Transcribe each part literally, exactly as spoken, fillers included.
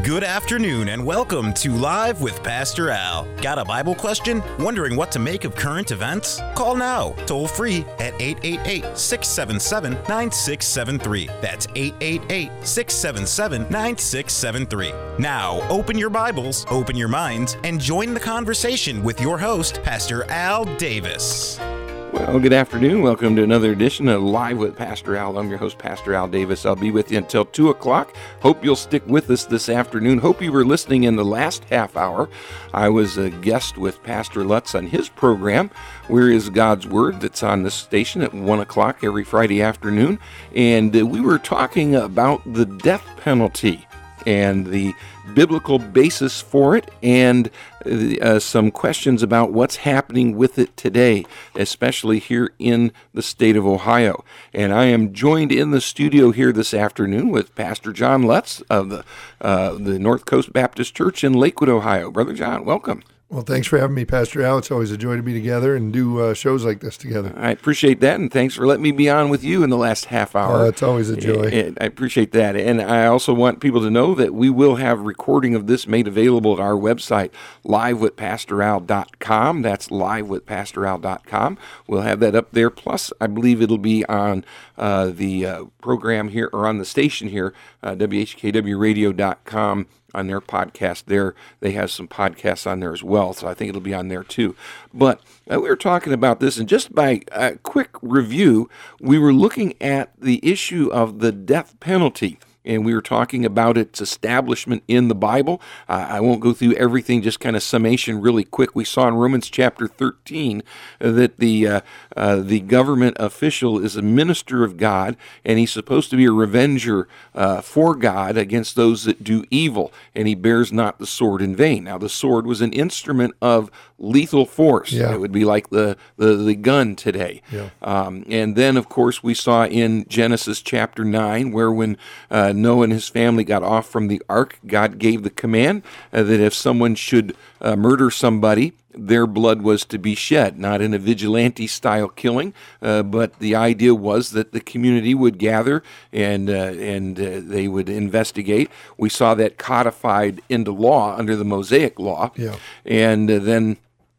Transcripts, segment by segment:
Good afternoon and welcome to Live with Pastor Al. Got a Bible question? Wondering what to make of current events? Call now, toll free at eight eight eight, six seven seven, nine six seven three. That's eight eight eight, six seven seven, nine six seven three. Now, open your Bibles, open your minds, and join the conversation with your host, Pastor Al Davis. Well, good afternoon. Welcome to another edition of Live with Pastor Al. I'm your host, Pastor Al Davis. I'll be with you until two o'clock. Hope you'll stick with us this afternoon. Hope you were listening in the last half hour. I was a guest with Pastor Lutz on his program, Where is God's Word, that's on this station at one o'clock every Friday afternoon. And uh, we were talking about the death penalty and the biblical basis for it, and uh, some questions about what's happening with it today, especially here in the state of Ohio. And I am joined in the studio here this afternoon with Pastor John Lutz of the uh, the North Coast Baptist Church in Lakewood, Ohio. Brother John, welcome. Well, thanks for having me, Pastor Al. It's always a joy to be together and do uh, shows like this together. I appreciate that, and thanks for letting me be on with you in the last half hour. Uh, it's always a joy. And I appreciate that. And I also want people to know that we will have recording of this made available at our website, live with pastor al dot com. That's live with pastor al dot com. We'll have that up there. Plus, I believe it'll be on uh, the uh, program here, or on the station here, uh, W H K W radio dot com. On their podcast there. They have some podcasts on there as well, so I think it'll be on there too. But uh, we were talking about this, and just by a quick review, we were looking at the issue of the death penalty. And we were talking about its establishment in the Bible. Uh, I won't go through everything, just kind of summation really quick. We saw in Romans chapter thirteen uh, that the uh, uh, the government official is a minister of God, and he's supposed to be a revenger uh, for God against those that do evil, and he bears not the sword in vain. Now, the sword was an instrument of lethal force. Yeah. It would be like the, the, the gun today. Yeah. Um, and then, of course, we saw in Genesis chapter nine, where when uh, Noah and his family got off from the ark, God gave the command uh, that if someone should uh, murder somebody, their blood was to be shed, not in a vigilante-style killing, uh, but the idea was that the community would gather and uh, and uh, they would investigate. We saw that codified into law under the Mosaic Law, Yeah. and uh, then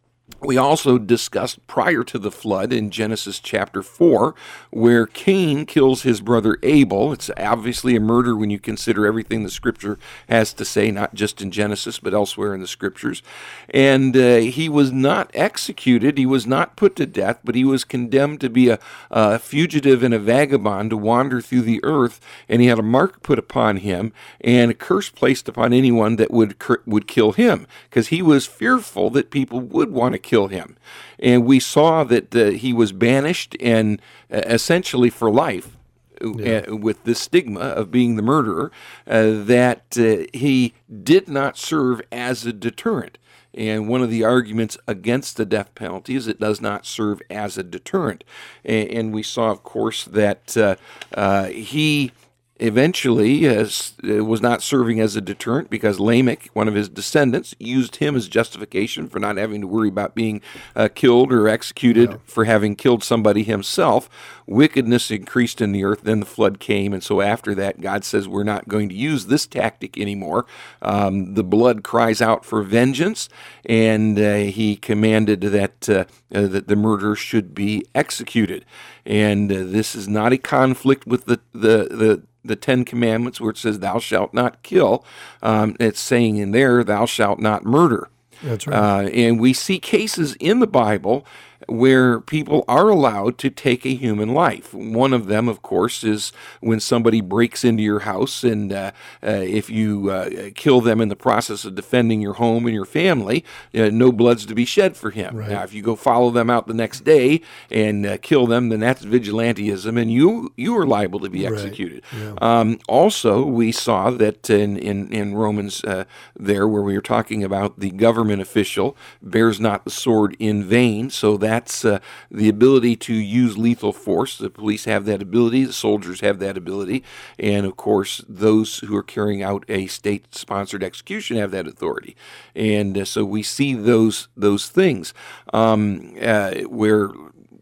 we also discussed prior to the flood in Genesis chapter four, where Cain kills his brother Abel. It's obviously a murder when you consider everything the Scripture has to say, not just in Genesis, but elsewhere in the Scriptures. And uh, he was not executed, he was not put to death, but he was condemned to be a, a fugitive and a vagabond to wander through the earth, and he had a mark put upon him and a curse placed upon anyone that would, would kill him, because he was fearful that people would want to kill him. And we saw that uh, he was banished and uh, essentially for life Yeah. uh, with the stigma of being the murderer, uh, that uh, he did not serve as a deterrent. And one of the arguments against the death penalty is it does not serve as a deterrent. And, and we saw, of course, that uh, uh, he eventually uh, was not serving as a deterrent because Lamech, one of his descendants, used him as justification for not having to worry about being uh, killed or executed Yeah. for having killed somebody himself. Wickedness increased in the earth, then the flood came, and so after that, God says we're not going to use this tactic anymore. Um, the blood cries out for vengeance, and uh, he commanded that, uh, uh, that the murderer should be executed. And uh, this is not a conflict with the, the, the the Ten Commandments, where it says, thou shalt not kill. Um, it's saying in there, thou shalt not murder. That's right. Uh, and we see cases in the Bible where people are allowed to take a human life. One of them, of course, is when somebody breaks into your house, and uh, uh, if you uh, kill them in the process of defending your home and your family, uh, no blood's to be shed for him. Right. Now, if you go follow them out the next day and uh, kill them, then that's vigilantism, and you you are liable to be Right. executed. Yeah. Um, also, we saw that in, in, in Romans uh, there, where we were talking about the government official bears not the sword in vain, so that That's uh, the ability to use lethal force. The police have that ability. The soldiers have that ability. And, of course, those who are carrying out a state-sponsored execution have that authority. And uh, so we see those those things um, uh, where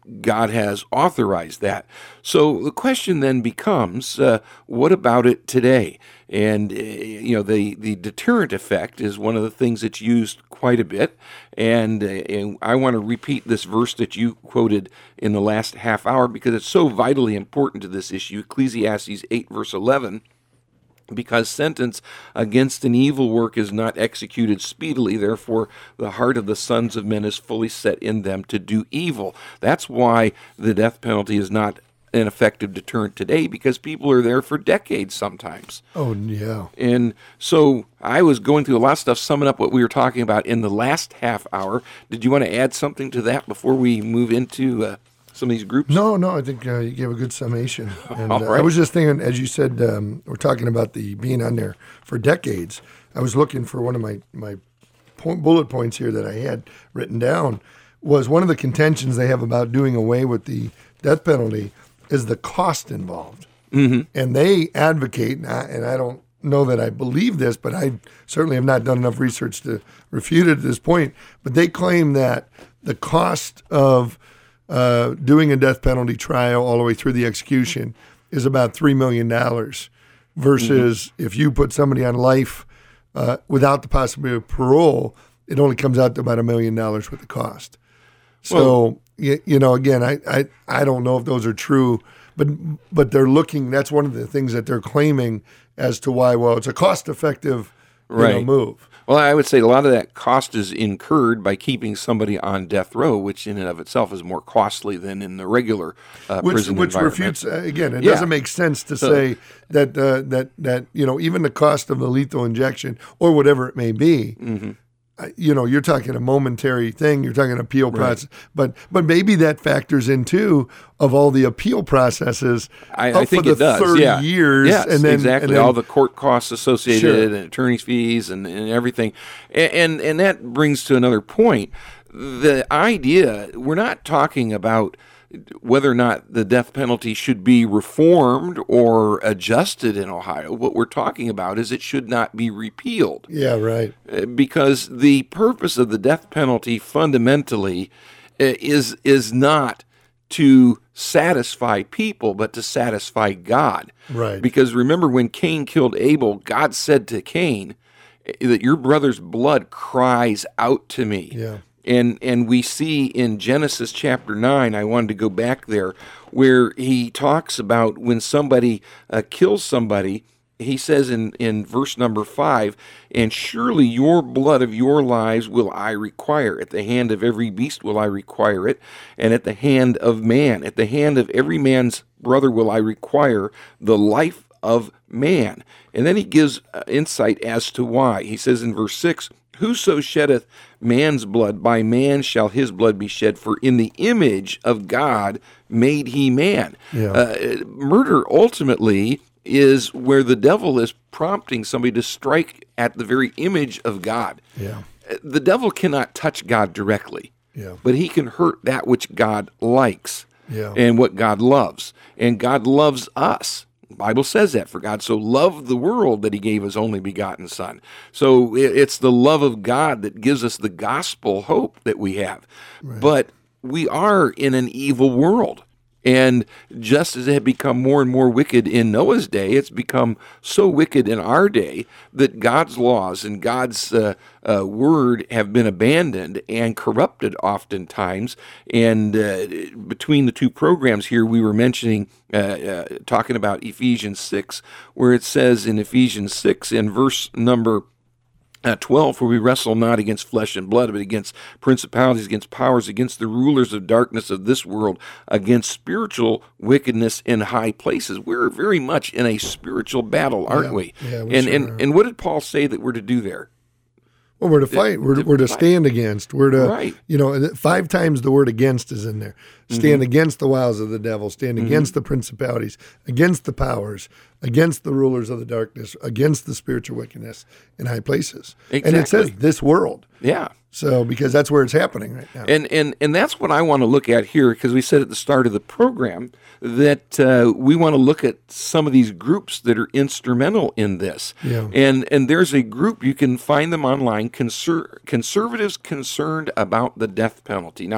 God has authorized that. So the question then becomes, uh, what about it today? And, uh, you know, the, the deterrent effect is one of the things that's used quite a bit. And, uh, and I want to repeat this verse that you quoted in the last half hour because it's so vitally important to this issue. Ecclesiastes eight, verse eleven. Because sentence against an evil work is not executed speedily, therefore the heart of the sons of men is fully set in them to do evil. That's why the death penalty is not an effective deterrent today, because people are there for decades sometimes. Oh, yeah. And so I was going through a lot of stuff, summing up what we were talking about in the last half hour. Did you want to add something to that before we move into uh, some of these groups? No, no, I think uh, you gave a good summation. And All uh, right. I was just thinking, as you said, um, we're talking about the being on there for decades. I was looking for one of my, my point, bullet points here that I had written down was one of the contentions they have about doing away with the death penalty is the cost involved. Mm-hmm. And they advocate, and I, and I don't know that I believe this, but I certainly have not done enough research to refute it at this point, but they claim that the cost of Uh, doing a death penalty trial all the way through the execution is about three million dollars versus mm-hmm. if you put somebody on life uh, without the possibility of parole, it only comes out to about a million dollars with the cost. So, well, you, you know, again, I, I, I don't know if those are true, but but they're looking, that's one of the things that they're claiming as to why, well, it's a cost-effective you right. know, move. Well, I would say a lot of that cost is incurred by keeping somebody on death row, which in and of itself is more costly than in the regular uh, which, prison which environment. refutes, uh, again, it Yeah. doesn't make sense to So- say that, uh, that, that, you know, even the cost of the lethal injection or whatever it may be, Mm-hmm. uh, you know, you're talking a momentary thing, you're talking an appeal Right. process, but but maybe that factors in too of all the appeal processes I, up I think for the it does. thirty yeah. years. Yes, and then, exactly. and then, all the court costs associated Sure. and attorney's fees and, and everything. And, and and that brings to another point. The idea, we're not talking about whether or not the death penalty should be reformed or adjusted in Ohio. What we're talking about is it should not be repealed. Yeah, right. Because the purpose of the death penalty fundamentally uh, is is not to satisfy people, but to satisfy God. Right. Because remember, when Cain killed Abel, God said to Cain that your brother's blood cries out to me. Yeah. And and we see in Genesis chapter nine, I wanted to go back there, where he talks about when somebody uh, kills somebody, he says in, in verse number five, and surely your blood of your lives will I require. At the hand of every beast will I require it, and at the hand of man, at the hand of every man's brother will I require the life of man. And then he gives uh, insight as to why. He says in verse six, whoso sheddeth man's blood, by man shall his blood be shed, for in the image of God made he man. Yeah. Uh, murder ultimately is where the devil is prompting somebody to strike at the very image of God. Yeah. The devil cannot touch God directly, Yeah. but he can hurt that which God likes Yeah. and what God loves. And God loves us. The Bible says that, for God so loved the world that he gave his only begotten Son. So it- it's the love of God that gives us the gospel hope that we have. But we are in an evil world. And just as it had become more and more wicked in Noah's day, it's become so wicked in our day that God's laws and God's uh, uh, word have been abandoned and corrupted oftentimes. And uh, between the two programs here, we were mentioning, uh, uh, talking about Ephesians six, where it says in Ephesians six in verse number Uh, twelve, for we wrestle not against flesh and blood, but against principalities, against powers, against the rulers of darkness of this world, against spiritual wickedness in high places. We're very much in a spiritual battle, aren't Yeah. we? Yeah, we and, sure and, are. and what did Paul say that we're to do there? Well, we're to fight. We're to, we're to fight. stand against. We're to, Right. you know, and five times the word against is in there. Stand against the wiles of the devil. Stand against the principalities, against the powers, against the rulers of the darkness, against the spiritual wickedness in high places. And it says Exactly. this world. Yeah. So, because that's where it's happening right now. And and and that's what I want to look at here, because we said at the start of the program that uh, we want to look at some of these groups that are instrumental in this. Yeah. And and there's a group, you can find them online, conser- conservatives concerned about the death penalty. Now,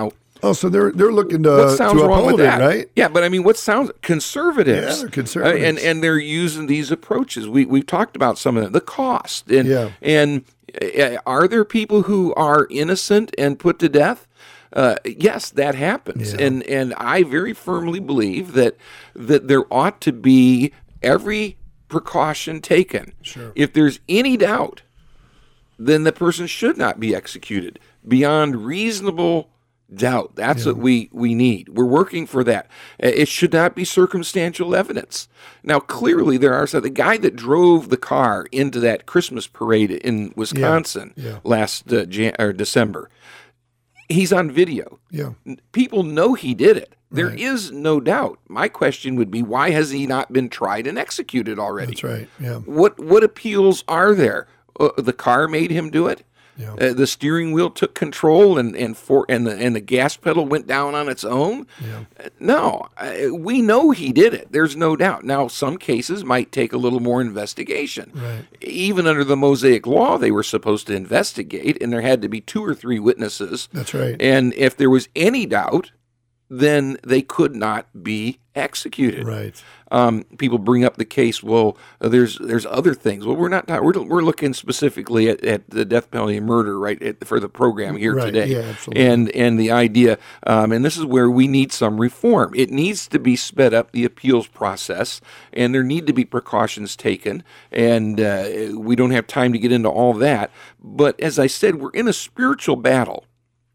Oh, so they're they're looking to, what sounds to wrong uphold with that? it, right? Yeah, but I mean, what sounds conservatives? Yeah, they're conservatives. Uh, and and they're using these approaches. We we've talked about some of them. The cost and Yeah. and uh, are there people who are innocent and put to death? Uh, yes, that happens, Yeah. and and I very firmly believe that that there ought to be every precaution taken. Sure. If there's any doubt, then the person should not be executed beyond reasonable doubt. That's what we, we need. We're working for that. Uh, It should not be circumstantial evidence. Now, clearly, there are some. The guy that drove the car into that Christmas parade in Wisconsin Yeah. last uh, Jan- or December, he's on video. Yeah. People know he did it. There Right. is no doubt. My question would be, why has he not been tried and executed already? That's right. Yeah. What what appeals are there? Uh, the car made him do it. Yeah. Uh, the steering wheel took control, and and for and the and the gas pedal went down on its own. Yeah. Uh, No, uh, we know he did it. There's no doubt. Now, some cases might take a little more investigation. Right. Even under the Mosaic Law, they were supposed to investigate, and there had to be two or three witnesses. That's right. And if there was any doubt, then they could not be executed. Right. Um, people bring up the case. Well, uh, there's there's other things. Well, we're not. We're we're looking specifically at, at the death penalty and murder, right, at, for the program here Right, today. yeah, absolutely. And and the idea, um, and this is where we need some reform. It needs to be sped up, the appeals process, and there need to be precautions taken. And uh, we don't have time to get into all that. But as I said, we're in a spiritual battle.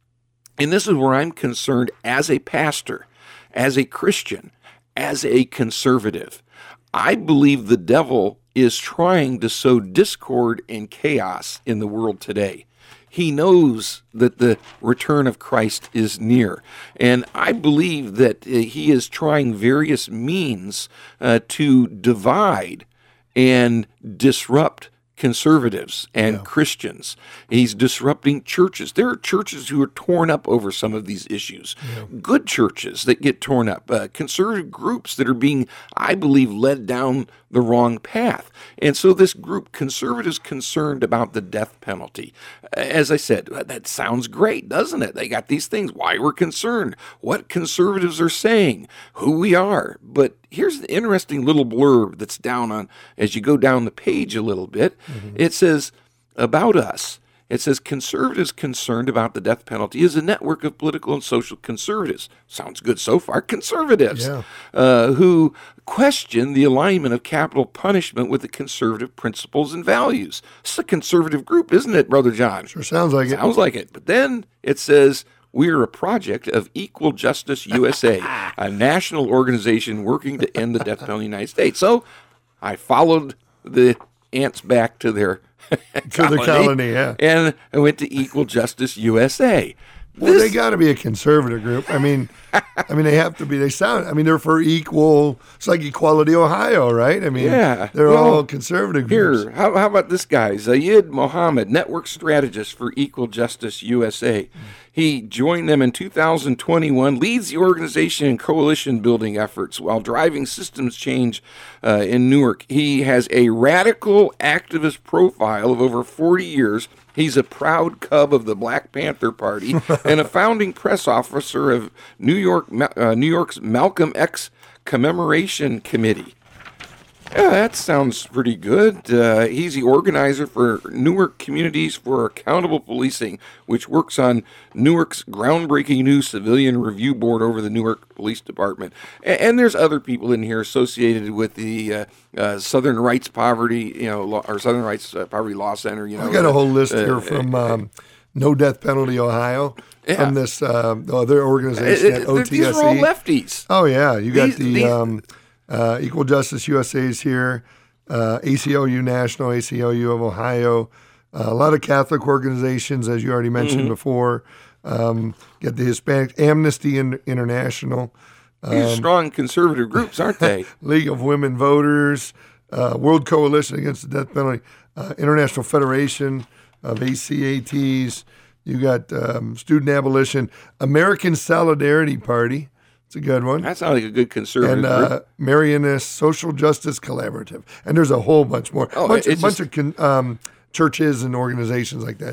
And this is where I'm concerned as a pastor, as a Christian, as a conservative. I believe the devil is trying to sow discord and chaos in the world today. He knows that the return of Christ is near. And I believe that uh, he is trying various means uh, to divide and disrupt conservatives and Yeah. Christians. He's disrupting churches. There are churches who are torn up over some of these issues. Good churches that get torn up. Uh, conservative groups that are being, I believe, led down the wrong path. And so this group, conservatives concerned about the death penalty. As I said, that sounds great, doesn't it? They got these things. Why we're concerned. What conservatives are saying. Who we are. But here's the interesting little blurb that's down on, as you go down the page a little bit, mm-hmm. It says, about us. It says, conservatives concerned about the death penalty is a network of political and social conservatives. Sounds good so far. Conservatives Yeah. uh, who question the alignment of capital punishment with the conservative principles and values. It's a conservative group, isn't it, Brother John? Sure sounds like it. Sounds like it. But then it says, we're a project of Equal Justice U S A, a national organization working to end the death penalty in the United States. So I followed the ants back to their To the colony, yeah. and I went to Equal Justice U S A. Well, This- they got to be a conservative group. I mean, I mean, they have to be. They sound. I mean, they're for equal. It's like Equality Ohio, right? I mean, Yeah. they're Well, all conservative groups. Here, how, how about this guy, Zayed Mohammed, network strategist for Equal Justice U S A. He joined them in two thousand twenty-one, leads the organization in coalition building efforts while driving systems change uh, in Newark. He has a radical activist profile of over forty years. He's a proud cub of the Black Panther Party and a founding press officer of New York, uh, New York's Malcolm X Commemoration Committee. Yeah, that sounds pretty good. Uh, he's the organizer for Newark Communities for Accountable Policing, which works on Newark's groundbreaking new civilian review board over the Newark Police Department. And, and there's other people in here associated with the uh, uh, Southern Rights Poverty, you know, law, or Southern Rights uh, Poverty Law Center. You know, I got a whole list uh, here from um, No Death Penalty Ohio, Yeah. from this uh, other organization at uh, O T S E. These are all lefties. Oh yeah, you got These- the these- um, uh, Equal Justice U S A is here, uh, A C L U National, A C L U of Ohio, uh, a lot of Catholic organizations, as you already mentioned Mm-hmm. before. Um, get the Hispanic Amnesty in- International, These are strong conservative groups, aren't they? League of Women Voters, uh, World Coalition Against the Death Penalty, uh, International Federation of A C A Ts. You got um, Student Abolition, American Solidarity Party. It's a good one. That sounds like a good conservative And group. uh, Marianist Social Justice Collaborative. And there's a whole bunch more. Oh, bunch, it's bunch just- of con, um, churches and organizations like that, too.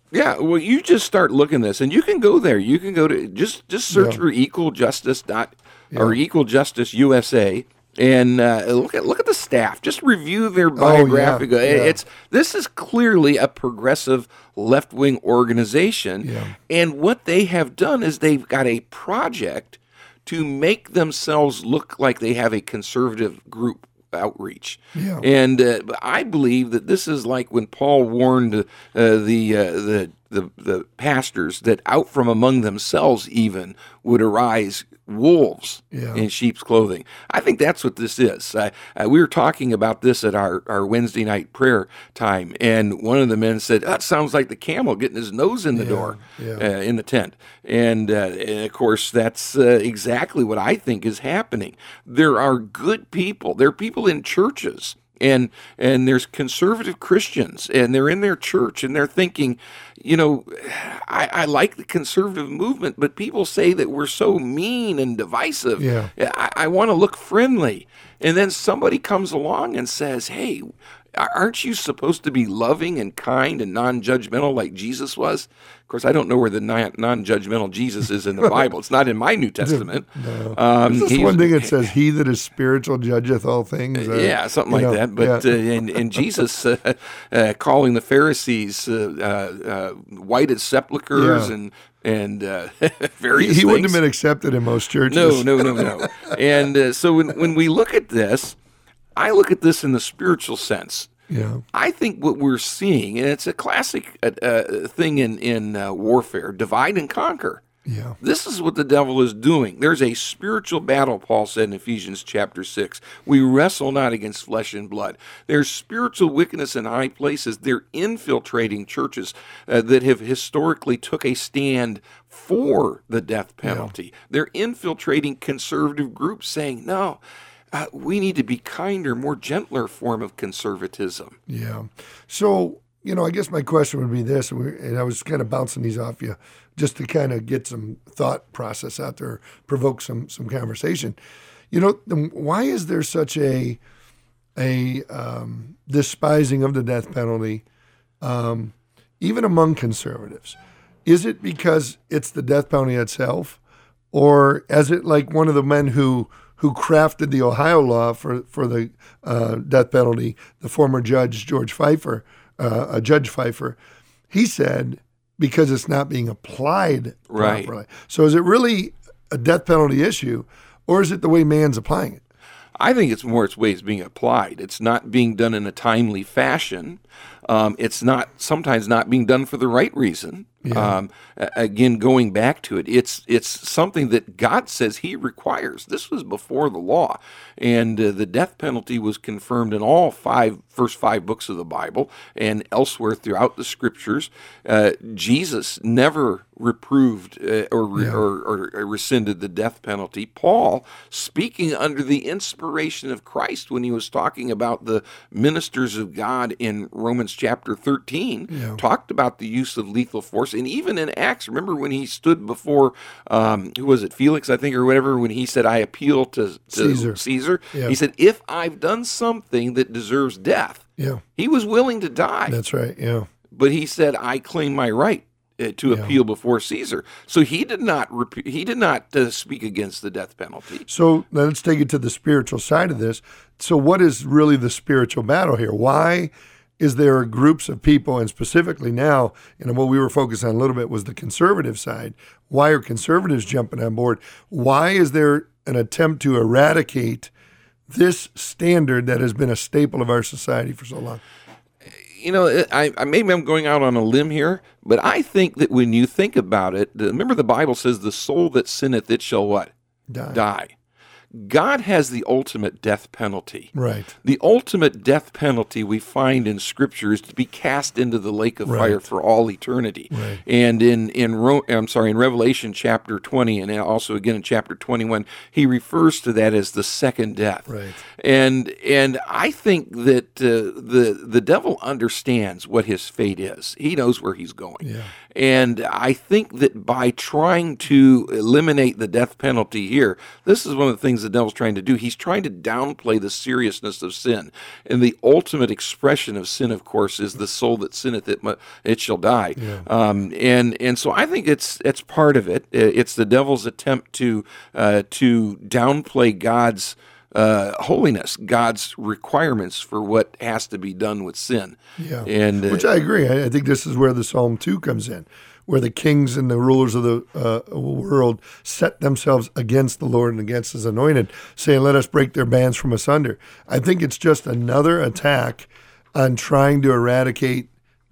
Yeah, well, you just start looking at this, and you can go there. You can go to just just search Yeah. for Equal Justice dot or Yeah. Equal Justice U S A, and uh, look at look at the staff. Just review their Oh, yeah, biographical. yeah. It's this is clearly a progressive left wing organization, Yeah. and what they have done is they've got a project to make themselves look like they have a conservative group outreach. Yeah. And uh, I believe that this is like when Paul warned uh, the, uh, the the the pastors that out from among themselves even would arise wolves Yeah. in sheep's clothing. I think that's what this is. Uh, uh, we were talking about this at our, our Wednesday night prayer time, and one of the men said, "That sounds like the camel getting his nose in the Yeah, door yeah. Uh, in the tent." And, uh, and of course, that's uh, exactly what I think is happening. There are good people. There are people in churches. And and there's conservative Christians, and they're in their church, and they're thinking, you know, I, I like the conservative movement, but people say that we're so mean and divisive. Yeah. I, I want to look friendly. And then somebody comes along and says, hey, aren't you supposed to be loving and kind and non-judgmental like Jesus was? Of course, I don't know where the non- non-judgmental Jesus is in the Bible. It's not in my New Testament. No. Um, There's this he's- one thing that says, "He that is spiritual judgeth all things." Uh, yeah, something you like know, that. But yeah. uh, and, and Jesus uh, uh, calling the Pharisees uh, uh, uh, whited sepulchres Yeah. and and uh, various he, he wouldn't things. have been accepted in most churches. No, no, no, no. And uh, so when when we look at this, I look at this in the spiritual sense. Yeah. I think what we're seeing, and it's a classic uh, uh, thing in in uh, warfare: divide and conquer. Yeah. This is what the devil is doing. There's a spiritual battle, Paul said in Ephesians chapter six. We wrestle not against flesh and blood. There's spiritual wickedness in high places. They're infiltrating churches uh, that have historically took a stand for the death penalty. They're infiltrating conservative groups saying, no, uh, we need to be kinder, more gentler form of conservatism. Yeah. So, you know, I guess my question would be this, and, we, and I was kind of bouncing these off you just to kind of get some thought process out there, provoke some some conversation. You know, the, why is there such a a um, despising of the death penalty, um, even among conservatives? Is it because it's the death penalty itself, or is it like one of the men who who crafted the Ohio law for for the uh, death penalty, the former judge George Pfeiffer, uh, uh, Judge Pfeiffer? He said because it's not being applied Right. properly. So is it really a death penalty issue, or is it the way man's applying it? I think it's more its way it's being applied. It's not being done in a timely fashion. Um, it's not sometimes not being done for the right reason. Yeah. Um, a- again, going back to it, it's it's something that God says He requires. This was before the law, and uh, the death penalty was confirmed in all five first five books of the Bible and elsewhere throughout the Scriptures. Uh, Jesus never reproved uh, or, re- Yeah. or or rescinded the death penalty. Paul, speaking under the inspiration of Christ when he was talking about the ministers of God in Romans chapter thirteen, Yeah. talked about the use of lethal force. And even in Acts, remember when he stood before, um, who was it, Felix, I think, or whatever, when he said, I appeal to, to Caesar. Caesar. Yeah. He said, if I've done something that deserves death, Yeah, he was willing to die. that's right. Yeah, But he said, I claim my right uh, to Yeah. appeal before Caesar. So he did not rep- he did not uh, speak against the death penalty. So now let's take it to the spiritual side of this. So what is really the spiritual battle here? Why is there groups of people, and specifically now, and what we were focused on a little bit was the conservative side. Why are conservatives jumping on board? Why is there an attempt to eradicate this standard that has been a staple of our society for so long? You know, I, I maybe I'm going out on a limb here, but I think that when you think about it, the- remember the Bible says, "The soul that sinneth, it shall what? Die. Die." God has the ultimate death penalty. Right. The ultimate death penalty we find in Scripture is to be cast into the lake of fire Right. for all eternity. Right. And in in Ro- I'm sorry, in Revelation chapter twenty, and also again in chapter twenty-one, he refers to that as the second death. Right. And and I think that uh, the the devil understands what his fate is. He knows where he's going. Yeah. And I think that by trying to eliminate the death penalty here, this is one of the things the devil's trying to do. He's trying to downplay the seriousness of sin. And the ultimate expression of sin, of course, is the soul that sinneth, it, mu- it shall die. Yeah. Um, and and so I think it's it's part of it. It's the devil's attempt to uh, to downplay God's Uh, holiness, God's requirements for what has to be done with sin. Yeah, and uh, which I agree. I, I think this is where the Psalm two comes in, where the kings and the rulers of the uh, world set themselves against the Lord and against His anointed, saying, "Let us break their bands from asunder." I think it's just another attack on trying to eradicate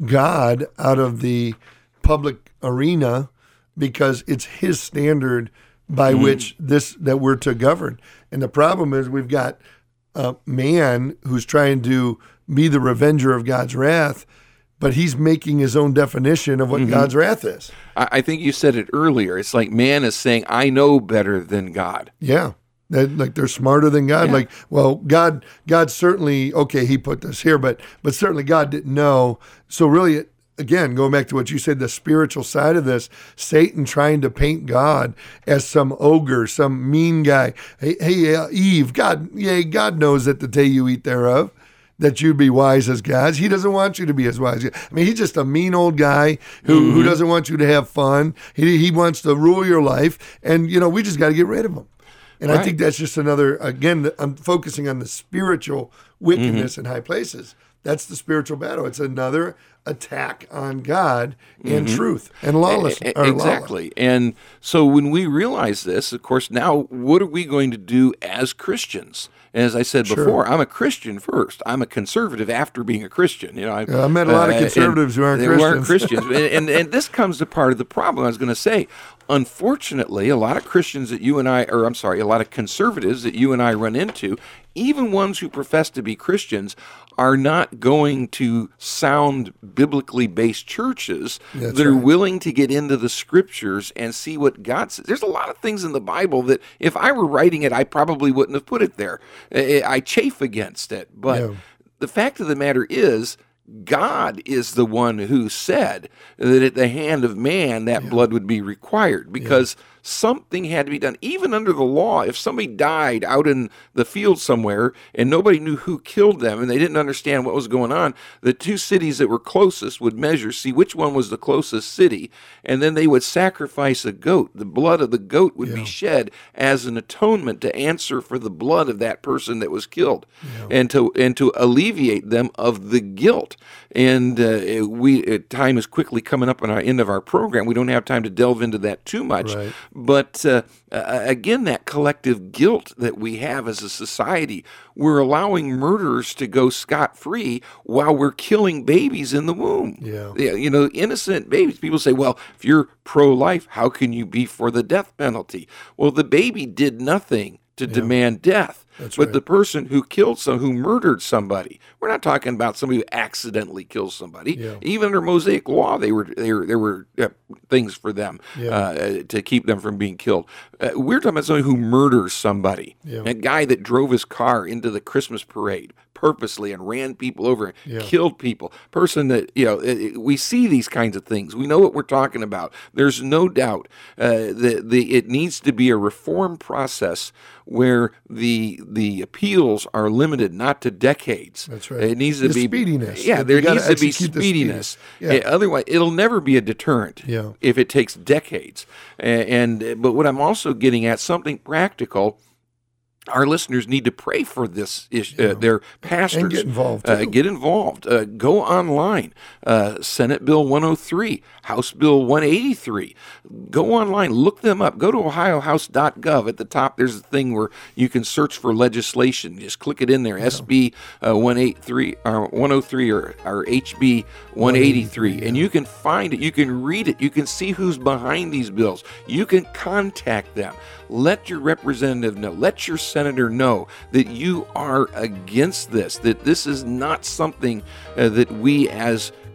God out of the public arena, because it's His standard by mm-hmm. which this that we're to govern. And the problem is we've got a man who's trying to be the revenger of God's wrath, but he's making his own definition of what mm-hmm. God's wrath is. I think you said it earlier. It's like man is saying, I know better than God. Yeah. That, like they're smarter than God. Yeah. Like, well, God, God certainly, okay, He put this here, but but certainly God didn't know. So really, it, again, going back to what you said, the spiritual side of this, Satan trying to paint God as some ogre, some mean guy. Hey, hey uh, Eve, God, yeah, God knows that the day you eat thereof, that you'd be wise as gods. He doesn't want you to be as wise. I mean, he's just a mean old guy who, mm-hmm. who doesn't want you to have fun. He he wants to rule your life, and you know we just got to get rid of him. And right. I think that's just another. Again, I'm focusing on the spiritual wickedness mm-hmm. in high places. That's the spiritual battle. It's another attack on God and mm-hmm. truth and lawlessness. A- exactly. Lawless. And so when we realize this, of course, now what are we going to do as Christians? And as I said sure. before, I'm a Christian first. I'm a conservative after being a Christian. You know, I, yeah, I met a lot uh, of conservatives who aren't they Christians. Weren't Christians. and, and and this comes to part of the problem. I was going to say, unfortunately, a lot of Christians that you and I, or I'm sorry, a lot of conservatives that you and I run into, even ones who profess to be Christians, are not going to sound biblically based churches That's that are right. willing to get into the scriptures and see what God says. There's a lot of things in the Bible that if I were writing it, I probably wouldn't have put it there. I chafe against it. But yeah. the fact of the matter is, God is the one who said that at the hand of man that yeah. blood would be required, because yeah. something had to be done. Even under the law, if somebody died out in the field somewhere and nobody knew who killed them and they didn't understand what was going on, the two cities that were closest would measure, see which one was the closest city, and then they would sacrifice a goat. The blood of the goat would yeah. be shed as an atonement to answer for the blood of that person that was killed, yeah. and to and to alleviate them of the guilt. And uh, we uh, time is quickly coming up on our end of our program. We don't have time to delve into that too much. Right. But uh, uh, again, that collective guilt that we have as a society, we're allowing murderers to go scot-free while we're killing babies in the womb. Yeah. You know, innocent babies. People say, well, if you're pro-life, how can you be for the death penalty? Well, the baby did nothing to yeah. demand death. That's but right. the person who killed some, who murdered somebody, we're not talking about somebody who accidentally kills somebody. Yeah. Even under Mosaic law, they were, they were, there were uh, things for them yeah. uh, to keep them from being killed. Uh, we're talking about somebody who murders somebody. Yeah. A guy that drove his car into the Christmas parade purposely and ran people over and yeah. killed people. Person that, you know, it, we see these kinds of things. We know what we're talking about. There's no doubt uh, that the it needs to be a reform process where the the appeals are limited not to decades. That's right. It needs to the be speediness. Yeah, there needs to be speediness. speediness. Yeah. Uh, otherwise, it'll never be a deterrent yeah. if it takes decades. And, and but what I'm also getting at, something practical. Our listeners need to pray for this issue, yeah. uh, their pastors. And get involved. Uh, get involved. Uh, go online. Uh, Senate Bill one oh three, House Bill one eighty-three. Go online. Look them up. Go to ohio house dot gov. At the top, there's a thing where you can search for legislation. Just click it in there. Yeah. S B uh, one eighty-three, or one oh three, or, or H B one eighty-three. Yeah. And you can find it. You can read it. You can see who's behind these bills. You can contact them. Let your representative know. Let your senator know that you are against this, that this is not something uh, that we as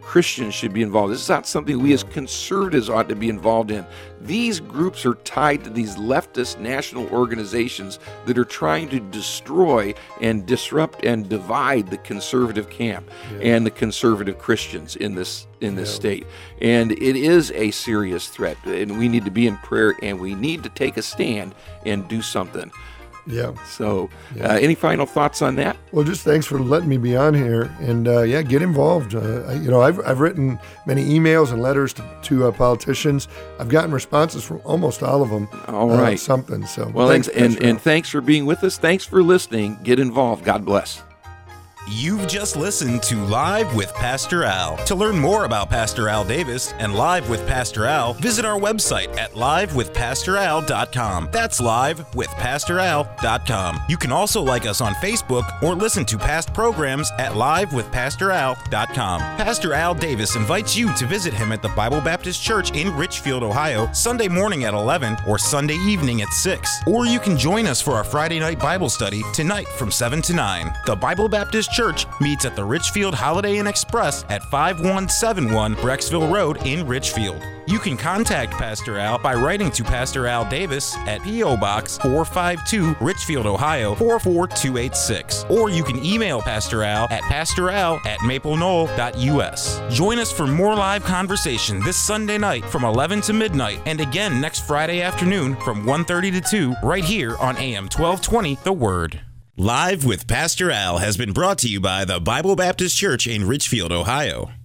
Christians should be involved. This is not something we as conservatives ought to be involved in. These groups are tied to these leftist national organizations that are trying to destroy and disrupt and divide the conservative camp yeah. and the conservative Christians in this in this yeah. state. And it is a serious threat, and we need to be in prayer, and we need to take a stand and do something. Yeah. So, yeah. Uh, any final thoughts on that? Well, just thanks for letting me be on here, and uh, yeah, get involved. Uh, I, you know, I've I've written many emails and letters to, to uh, politicians. I've gotten responses from almost all of them. All right. Uh, something. So, well, thanks, and and, and thanks for being with us. Thanks for listening. Get involved. God bless. You've just listened to Live with Pastor Al. To learn more about Pastor Al Davis and Live with Pastor Al, visit our website at live with pastor al dot com. That's live with pastor al dot com. You can also like us on Facebook or listen to past programs at live with pastor al dot com. Pastor Al Davis invites you to visit him at the Bible Baptist Church in Richfield, Ohio, Sunday morning at eleven or Sunday evening at six. Or you can join us for our Friday night Bible study tonight from seven to nine. The Bible Baptist Church meets at the Richfield Holiday Inn Express at five one seven one Brecksville Road in Richfield. You can contact Pastor Al by writing to Pastor Al Davis at P O Box four five two, Richfield, Ohio four four two eight six. Or you can email Pastor Al at pastoral at maple knoll dot u s. Join us for more live conversation this Sunday night from eleven to midnight, and again next Friday afternoon from one thirty to two, right here on A M twelve twenty The Word. Live with Pastor Al has been brought to you by the Bible Baptist Church in Richfield, Ohio.